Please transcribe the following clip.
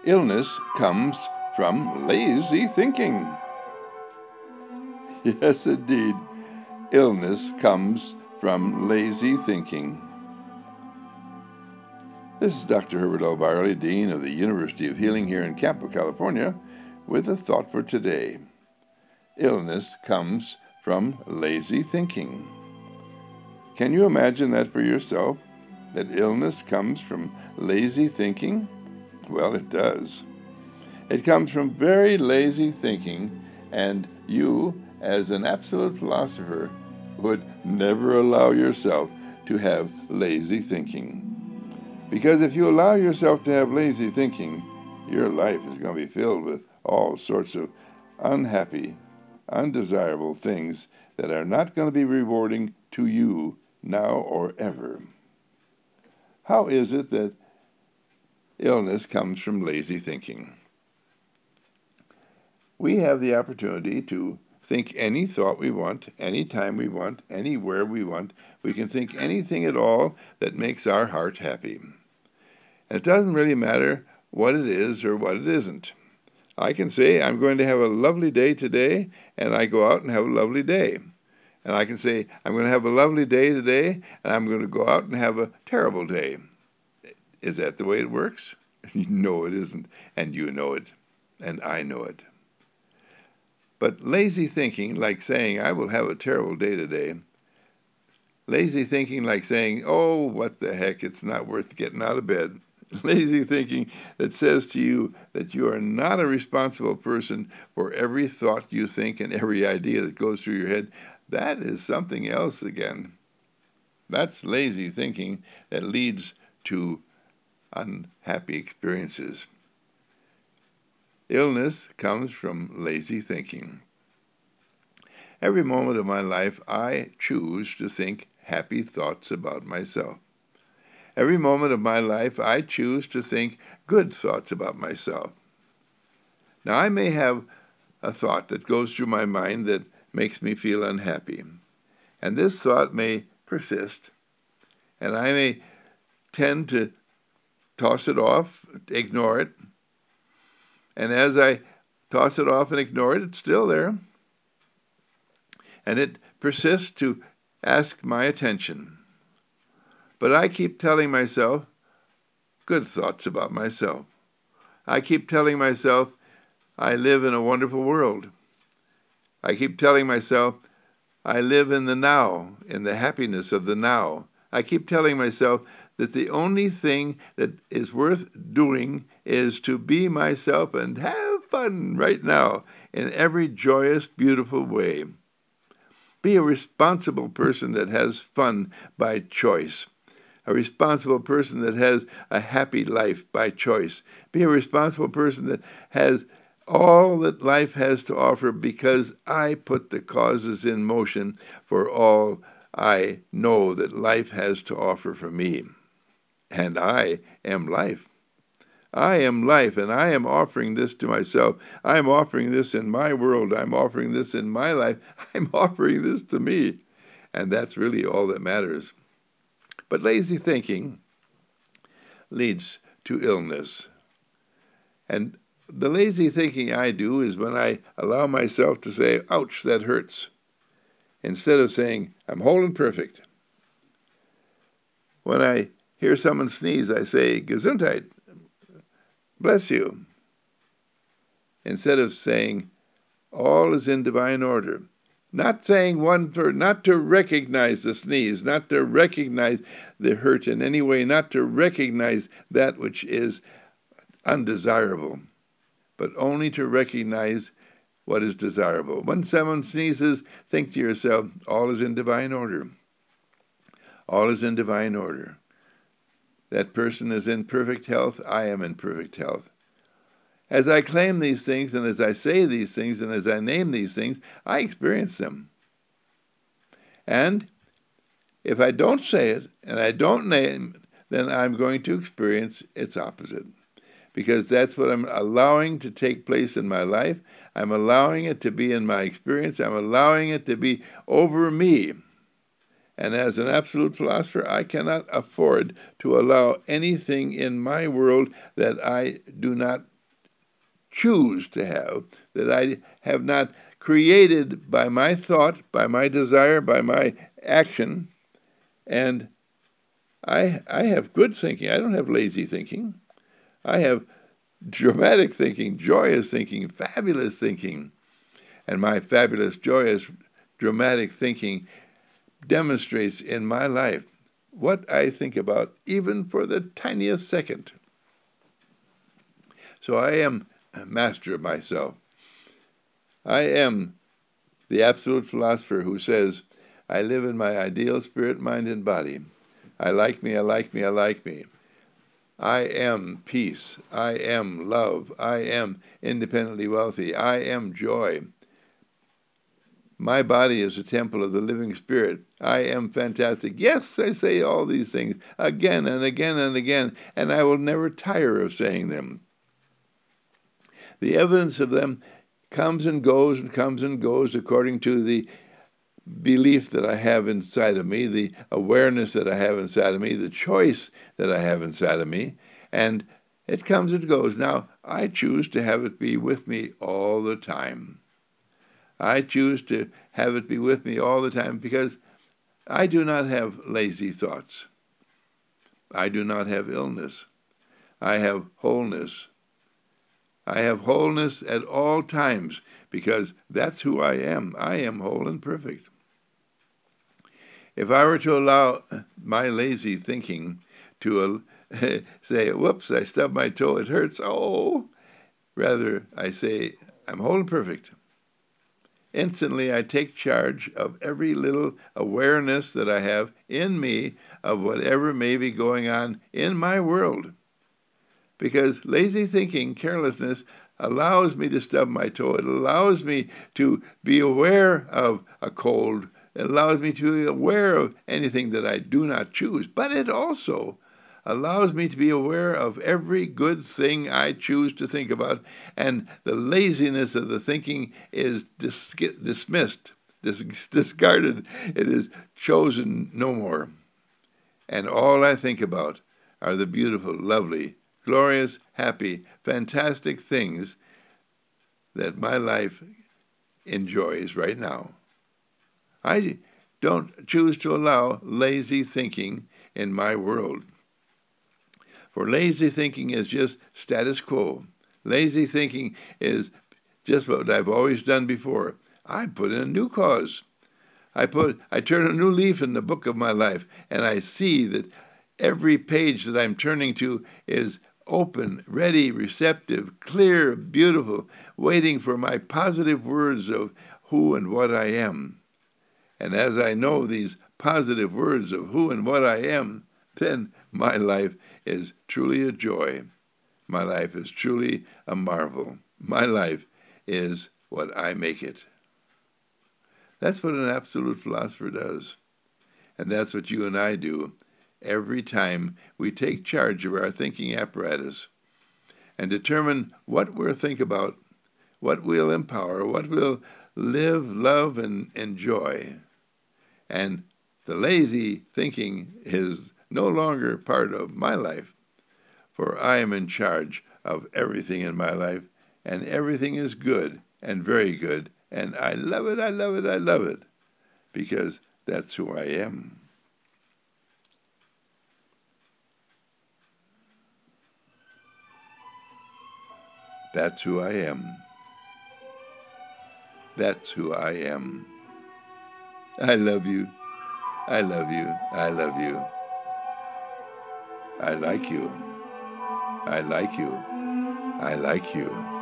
Illness comes from lazy thinking. Yes, indeed. Illness comes from lazy thinking. This is Dr. Herbert L. Byerly, Dean of the University of Healing here in Campo, California, with a thought for today. Illness comes from lazy thinking. Can you imagine that for yourself? That illness comes from lazy thinking? Well, it does. It comes from very lazy thinking, and you, as an absolute philosopher, would never allow yourself to have lazy thinking. Because if you allow yourself to have lazy thinking, your life is going to be filled with all sorts of unhappy, undesirable things that are not going to be rewarding to you now or ever. How is it that illness comes from lazy thinking? We have the opportunity to think any thought we want, anytime we want, anywhere we want. We can think anything at all that makes our heart happy. And it doesn't really matter what it is or what it isn't. I can say, I'm going to have a lovely day today, and I go out and have a lovely day. And I can say, I'm going to have a lovely day today, and I'm going to go out and have a terrible day. Is that the way it works? No, it isn't. And you know it, and I know it. But lazy thinking, like saying, I will have a terrible day today, lazy thinking like saying, oh, what the heck, it's not worth getting out of bed. Lazy thinking that says to you that you are not a responsible person for every thought you think and every idea that goes through your head, that is something else again. That's lazy thinking that leads to unhappy experiences. Illness comes from lazy thinking. Every moment of my life, I choose to think happy thoughts about myself. Every moment of my life, I choose to think good thoughts about myself. Now, I may have a thought that goes through my mind that makes me feel unhappy, and this thought may persist, and I may tend to toss it off, ignore it, and as I toss it off and ignore it, it's still there, and it persists to ask my attention. But I keep telling myself good thoughts about myself. I keep telling myself I live in a wonderful world. I keep telling myself I live in the now, in the happiness of the now. I keep telling myself that the only thing that is worth doing is to be myself and have fun right now in every joyous, beautiful way. Be a responsible person that has fun by choice. A responsible person that has a happy life by choice. Be a responsible person that has all that life has to offer because I put the causes in motion for all I know that life has to offer for me. And I am life. I am life, and I am offering this to myself. I am offering this in my world. I'm offering this in my life. I'm offering this to me. And that's really all that matters. But lazy thinking leads to illness. And the lazy thinking I do is when I allow myself to say, ouch, that hurts, instead of saying, I'm whole and perfect. When I hear someone sneeze, I say, Gesundheit, bless you, instead of saying, all is in divine order. Not saying one word, not to recognize the sneeze, not to recognize the hurt in any way, not to recognize that which is undesirable, but only to recognize what is desirable. When someone sneezes, think to yourself, all is in divine order. All is in divine order. That person is in perfect health. I am in perfect health. As I claim these things, and as I say these things, and as I name these things, I experience them. And if I don't say it, and I don't name it, then I'm going to experience its opposite. Because that's what I'm allowing to take place in my life. I'm allowing it to be in my experience. I'm allowing it to be over me. And as an absolute philosopher, I cannot afford to allow anything in my world that I do not choose to have, that I have not created by my thought, by my desire, by my action. And I have good thinking. I don't have lazy thinking. I have dramatic thinking, joyous thinking, fabulous thinking. And my fabulous, joyous, dramatic thinking demonstrates in my life what I think about, even for the tiniest second. So I am a master of myself. I am the absolute philosopher who says, I live in my ideal spirit, mind, and body. I like me, I like me, I like me. I am peace. I am love. I am independently wealthy. I am joy. My body is a temple of the living spirit. I am fantastic. Yes, I say all these things again and again and again, and I will never tire of saying them. The evidence of them comes and goes and comes and goes according to the belief that I have inside of me, the awareness that I have inside of me, the choice that I have inside of me, and it comes and goes. Now, I choose to have it be with me all the time. I choose to have it be with me all the time because I do not have lazy thoughts. I do not have illness. I have wholeness. I have wholeness at all times because that's who I am. I am whole and perfect. If I were to allow my lazy thinking to say, whoops, I stubbed my toe, it hurts, oh, rather I say, I'm whole and perfect. Instantly, I take charge of every little awareness that I have in me of whatever may be going on in my world. Because lazy thinking, carelessness, allows me to stub my toe. It allows me to be aware of a cold. It allows me to be aware of anything that I do not choose. But it also allows me to be aware of every good thing I choose to think about, and the laziness of the thinking is dismissed, discarded. It is chosen no more. And all I think about are the beautiful, lovely, glorious, happy, fantastic things that my life enjoys right now. I don't choose to allow lazy thinking in my world. For lazy thinking is just status quo. Lazy thinking is just what I've always done before. I put in a new cause. I turn a new leaf in the book of my life, and I see that every page that I'm turning to is open, ready, receptive, clear, beautiful, waiting for my positive words of who and what I am. And as I know these positive words of who and what I am, then my life is truly a joy. My life is truly a marvel. My life is what I make it. That's what an absolute philosopher does. And that's what you and I do every time we take charge of our thinking apparatus and determine what we'll think about, what we'll empower, what we'll live, love, and enjoy. And the lazy thinking is no longer part of my life, for I am in charge of everything in my life, and everything is good and very good, and I love it, I love it, I love it, because that's who I am. That's who I am. That's who I am. I love you. I love you. I love you. I like you. I like you. I like you.